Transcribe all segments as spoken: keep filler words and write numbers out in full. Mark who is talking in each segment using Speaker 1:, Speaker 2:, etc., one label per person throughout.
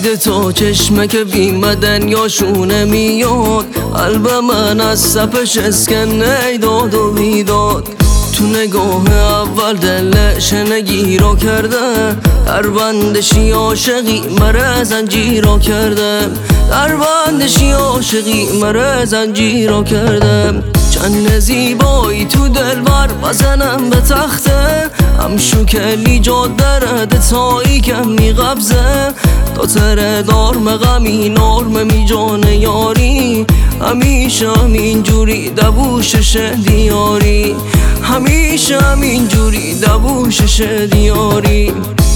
Speaker 1: دید تو چشمه که بیمدن یا شونه میاد، قلب من از سپش اسکن نیداد و بیداد. تو نگاه اول دلش نگیرا کرده، در بندشی عاشقی مره زنجیرا کرده، در بندشی عاشقی مره زنجیرا کرده. چند زیبایی تو دلبر بزنم به تخته، همشو کلی جاد درده تایی کم می قبضه. تا تره دارم غمی نارم می جان یاری، همیشه همین جوری دبوشش دیاری، همیشه همین جوری دبوشش دیاری.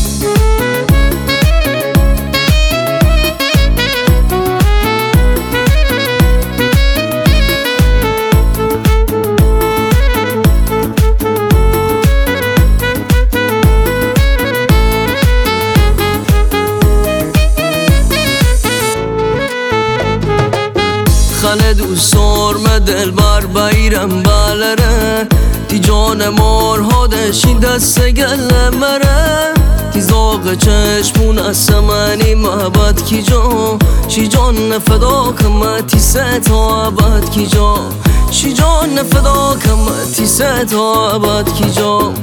Speaker 1: خانه دوست سرم دل بر بیرم بالره، تی جان مارها دشی دست گل مره. تی زاغ چشمون از سمنی محبت کی جا، شی جان فدا کم تی ستا عبد کی جا، شی جان فدا کم تی ستا عبد کی جا.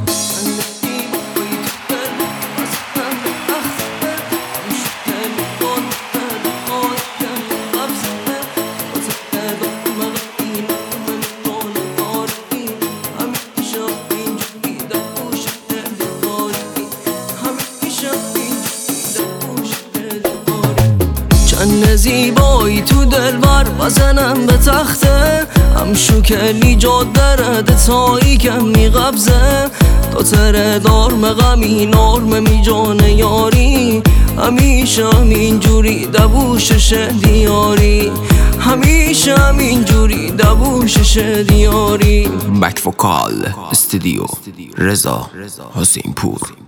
Speaker 1: چند زیبایی تو دلبر بزنم به تخته، همشو کلی جاد درده تایی کم می قبضه. تا تره دارم غمی نارم می جان یاری، همیشه همین جوری دبوشش دیاری، همیشه همین جوری دبوشش دیاری.
Speaker 2: بک وکال استودیو رضا حسین پور.